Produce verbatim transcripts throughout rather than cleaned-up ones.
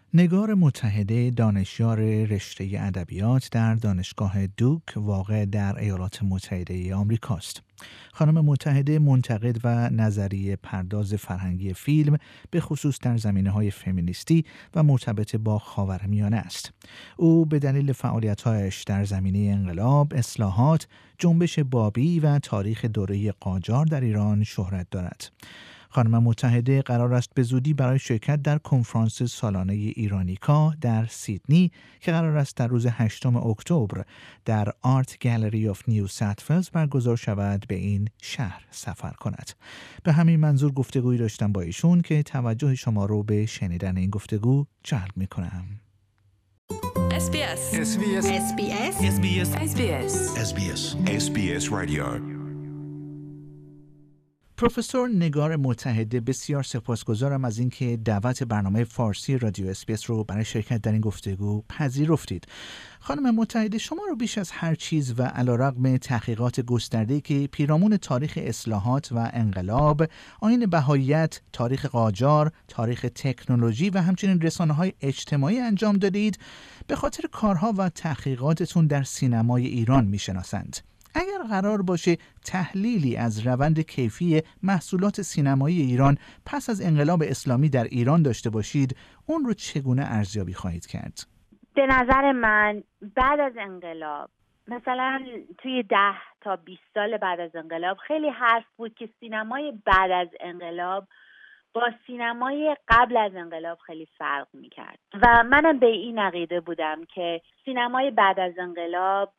نگار متحده دانشیار رشته ادبیات در دانشگاه دوک واقع در ایالات متحده آمریکاست. خانم متحده منتقد و نظریه پرداز فرهنگی فیلم به خصوص در زمینه‌های فمینیستی و مرتبط با خاورمیانه است. او به دلیل فعالیت‌هایش در زمینه انقلاب، اصلاحات، جنبش بابی و تاریخ دوره قاجار در ایران شهرت دارد. خانم متحده قرار است به زودی برای شرکت در کنفرانس سالانه ایرانیکا در سیدنی که قرار است در روز هشتم اکتبر در آرت گالری آف نیو ساوت ولز برگزار شود به این شهر سفر کند. به همین منظور گفتگویی داشتم با ایشون که توجه شما رو به شنیدن این گفتگو جلب می‌کنم. اس بی اس اس بی اس اس بی اس اس بی اس اس بی اس اس بی اس اس بی اس رادیو. پروفسور نگار متحده، بسیار سپاسگزارم از اینکه دعوت برنامه فارسی رادیو اس بی اس رو برای شرکت در این گفتگو پذیرفتید. خانم متحده، شما رو بیش از هر چیز و علیرغم تحقیقات گسترده‌ای که پیرامون تاریخ اصلاحات و انقلاب، آیین بهاییت، تاریخ قاجار، تاریخ تکنولوژی و همچنین رسانه‌های اجتماعی انجام دادید، به خاطر کارها و تحقیقاتتون در سینمای ایران میشناسند. اگر قرار باشه تحلیلی از روند کیفی محصولات سینمایی ایران پس از انقلاب اسلامی در ایران داشته باشید، اون رو چگونه ارزیابی خواهید کرد؟ به نظر من بعد از انقلاب، مثلا توی ده تا بیست سال بعد از انقلاب، خیلی حرف بود که سینمای بعد از انقلاب با سینمای قبل از انقلاب خیلی فرق میکرد و منم به این عقیده بودم که سینمای بعد از انقلاب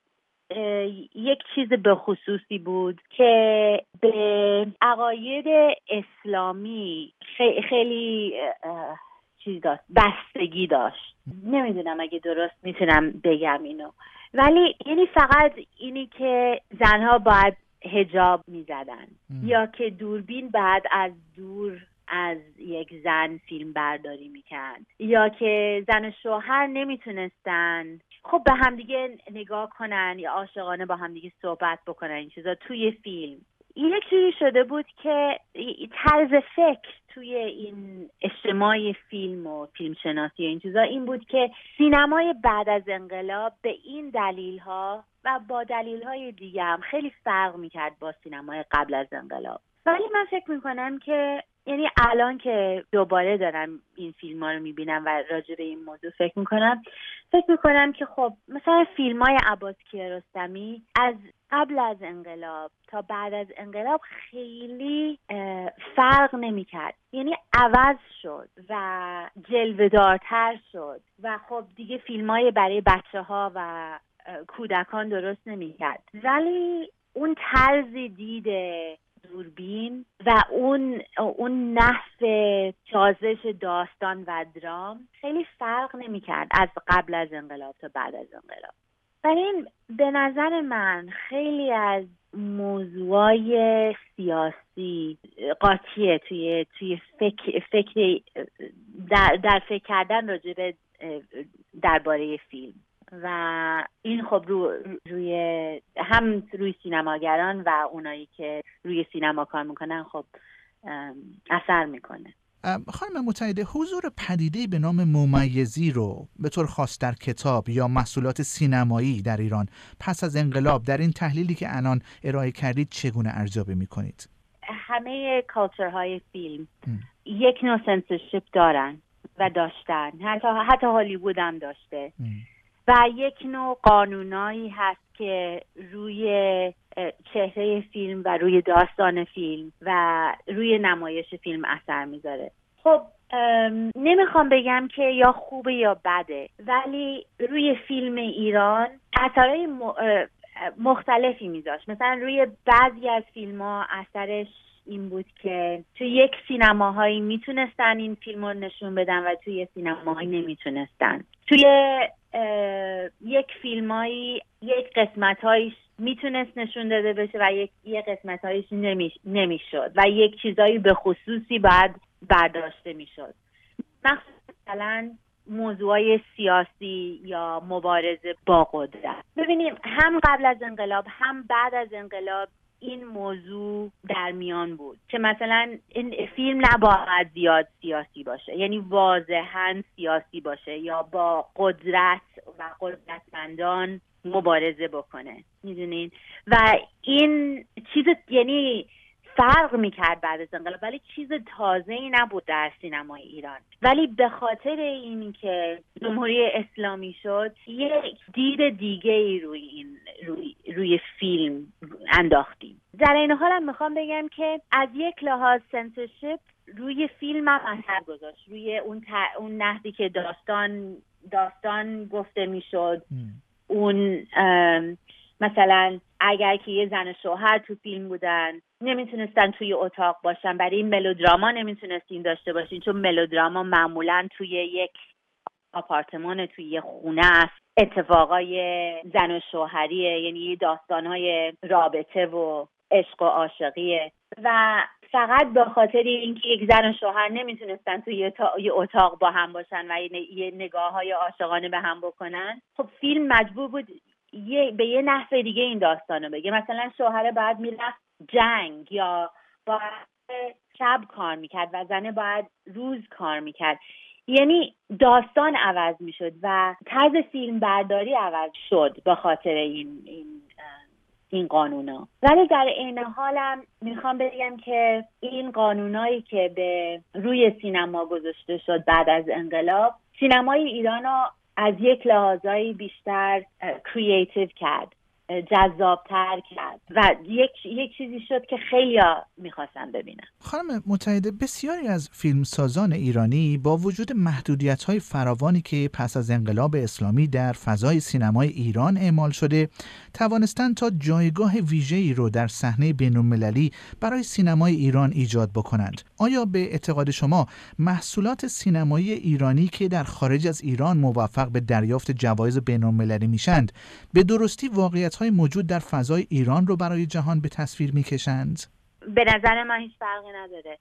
یک چیز به خصوصی بود که به عقاید اسلامی خیلی چیز داشت، بستگی داشت. نمیدونم اگه درست میتونم بگم اینو، ولی یعنی فقط اینی که زنها باید حجاب میزدن یا که دوربین بعد از دور از یک زن فیلم برداری میکرد یا که زن و شوهر نمیتونستن خب به همدیگه نگاه کنن یا عاشقانه با همدیگه صحبت بکنن، این چیزا توی فیلم. یک جوری شده بود که طرز فکر توی این اجتماع فیلم و فیلمشناسی این چیزا این بود که سینمای بعد از انقلاب به این دلیل‌ها و با دلیل‌های دیگه هم خیلی فرق میکرد با سینمای قبل از انقلاب. ولی من فکر میکنم که یعنی الان که دوباره دارم این فیلم ها رو میبینم و راجع به این موضوع فکر میکنم فکر میکنم که خب مثلا فیلم های عباس کیارستمی از قبل از انقلاب تا بعد از انقلاب خیلی فرق نمیکرد، یعنی عوض شد و جلوه‌دارتر شد و خب دیگه فیلم های برای بچه ها و کودکان درست نمیکرد، ولی اون طرز دیده دوربین و اون اون نحو سازش داستان و درام خیلی فرق نمی‌کرد از قبل از انقلاب تا بعد از انقلاب. بنابراین به نظر من خیلی از موضوعای سیاسی قاطیه توی توی فکر فکر در در فکر کردن راجع به درباره فیلم و این خب رو روی هم روی سینماگران و اونایی که روی سینما کار میکنن خب اثر میکنه. خانم متحده، حضور پدیده‌ای به نام ممیزی رو به طور خاص در کتاب یا محصولات سینمایی در ایران پس از انقلاب در این تحلیلی که الان ارائه کردید چگونه ارزیابی میکنید؟ همه کالچرهای فیلم ام. یک نوع سنسورشیپ دارن و داشتن، حتی حتی هالیوود هم داشته ام. و یک نوع قانونایی هست که روی چهره فیلم و روی داستان فیلم و روی نمایش فیلم اثر میذاره. خب نمیخوام بگم که یا خوبه یا بده، ولی روی فیلم ایران اثرهای مختلفی میذاشت. مثلا روی بعضی از فیلم ها اثرش این بود که توی یک سینماهایی میتونستن این فیلم رو نشون بدن و توی سینماهایی نمیتونستن. توی یک فیلمایی یک قسمت‌هایش میتونست نشون داده بشه و یک یک قسمت‌هایش نمی نمیشد و یک چیزایی به خصوصی بعد برداشته میشد. مثلا موضوعای سیاسی یا مبارزه با قدرت. ببینیم هم قبل از انقلاب هم بعد از انقلاب این موضوع در میان بود که مثلا این فیلم نباید زیاد سیاسی باشه، یعنی واضحاً سیاسی باشه یا با قدرت و قدرتمندان مبارزه بکنه، میدونین؟ و این چیز یعنی فرق میکرد بعد از انقلاب، ولی چیز تازه‌ای نبود در سینمای ایران. ولی به خاطر این که جمهوری اسلامی شد یک دید دیگه ای روی این روی, روی فیلم انداختیم. در این حال هم میخوام بگم که از یک لحاظ سنسورشیپ روی فیلم هم اثر گذاشت، روی اون, ت... اون نحوی که داستان داستان گفته میشد. اون مثلا اگر که یه زن و شوهر تو فیلم بودن نمیتونستن توی اتاق باشن، برای این ملودراما نمیتونستین داشته باشین، چون ملودراما معمولا توی یک آپارتمان، توی یه خونه است، اتفاقای زن و شوهریه، یعنی داستانهای رابطه و عشق و عاشقیه و فقط به خاطر اینکه یک زن و شوهر نمیتونستن توی یه اتاق با هم باشن و یه نگاه‌های عاشقانه به هم بکنن، خب فیلم مجبور بود یه به یه نحو دیگه این داستانو بگه. مثلا شوهر باید میرفت جنگ یا باید شب کار میکرد و زنه باید روز کار میکرد، یعنی داستان عوض میشد و طرز فیلم برداری عوض شد به خاطر این این این قانونا. ولی در عین حالم میخوام بگم که این قانونایی که به روی سینما گذاشته شد بعد از انقلاب، سینمای ایرانو از یک لحاظایی بیشتر کریتیو کرد، جذابتر کرد و یک یک چیزی شد که خیلیا میخواستن ببینن. خانم متحده، بسیاری از فیلمسازان ایرانی با وجود محدودیت‌های فراوانی که پس از انقلاب اسلامی در فضای سینمای ایران اعمال شده، توانستند تا جایگاه ویژه‌ای رو در صحنه بین‌المللی برای سینمای ایران ایجاد بکنند. آیا به اعتقاد شما محصولات سینمایی ایرانی که در خارج از ایران موفق به دریافت جوایز بین‌المللی میشند، به درستی واقعیت های موجود در فضای ایران رو برای جهان به تصویر میکشند؟ به نظر من هیچ فرقی نداره.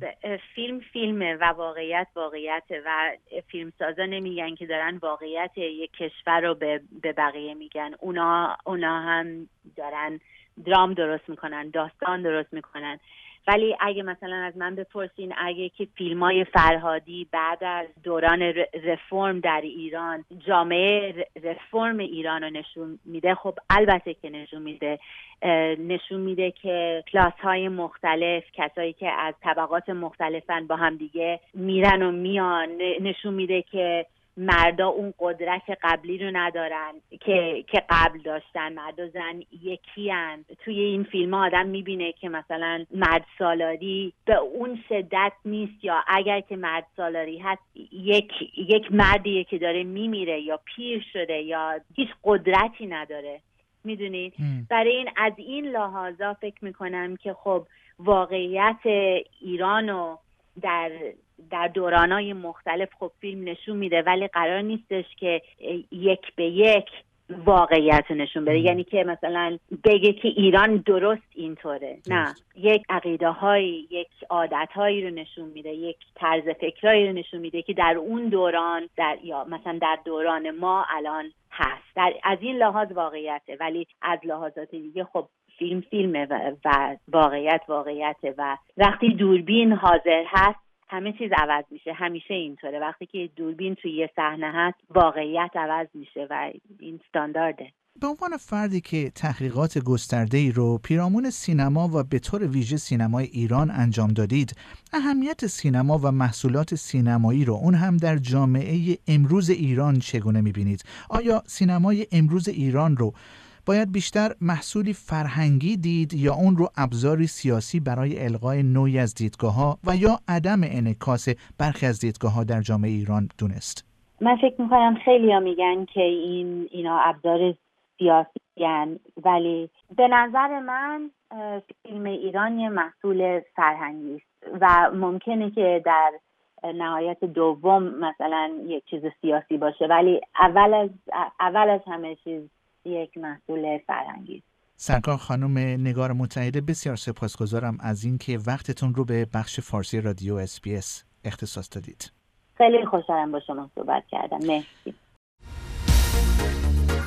فیلم فیلمه و واقعیت واقعیته و فیلمسازا نمیگن که دارن واقعیت یک کشور رو به, به بقیه میگن. اونا, اونا هم دارن درام درست میکنن، داستان درست میکنن. ولی اگه مثلا از من بپرسین اگه که فیلمای فرهادی بعد از دوران رفرم در ایران جامعه رفرم ایران رو نشون میده، خب البته که نشون میده. نشون میده که کلاس های مختلف، کسایی که از طبقات مختلفن با هم دیگه میرن و میان. نشون میده که مردا اون قدرت قبلی رو ندارن که که قبل داشتن. مرد و زن یکی هن. توی این فیلم ها آدم میبینه که مثلا مرد سالاری به اون شدت نیست، یا اگر که مرد سالاری هست یک یک مردیه که داره میمیره یا پیر شده یا هیچ قدرتی نداره، میدونید. برای این از این لحاظا فکر میکنم که خب واقعیت ایرانو در در دورانای مختلف خب فیلم نشون میده، ولی قرار نیستش که یک به یک واقعیت رو نشون بده. یعنی که مثلا بگه که ایران درست اینطوره، نه، یک عقیده هایی، یک عادت هایی رو نشون میده، یک طرز فکرایی رو نشون میده که در اون دوران در یا مثلا در دوران ما الان هست. در از این لحاظ واقعیته، ولی از لحاظات دیگه خب فیلم فیلمه و, و واقعیت واقعیته و وقتی دوربین حاضر هست همه چیز عوض میشه. همیشه اینطوره، وقتی که دوربین توی یه صحنه هست واقعیت عوض میشه و این استاندارده. به عنوان فردی که تحقیقات گسترده‌ای رو پیرامون سینما و به طور ویژه سینمای ایران انجام دادید، اهمیت سینما و محصولات سینمایی رو اون هم در جامعه امروز ایران چگونه می‌بینید؟ آیا سینمای امروز ایران رو باید بیشتر محصولی فرهنگی دید یا اون رو ابزاری سیاسی برای الغای نوعی از دیدگاه‌ها و یا عدم انعکاس برخی از دیدگاه‌ها در جامعه ایران دونست؟ من فکر می‌کنم خیلی‌ها میگن که این اینا ابزار سیاسی هستند، ولی به نظر من فیلم ایران یه محصول فرهنگی است و ممکنه که در نهایت دوم مثلا یک چیز سیاسی باشه، ولی اول از اول از همه چیز یک محصول فرهنگی. سرکار خانم نگار متحده، بسیار سپاسگزارم از این که وقتتون رو به بخش فارسی رادیو اس بی اس اختصاص دادید. خیلی خوشحالم با شما صحبت کردم. مرسی.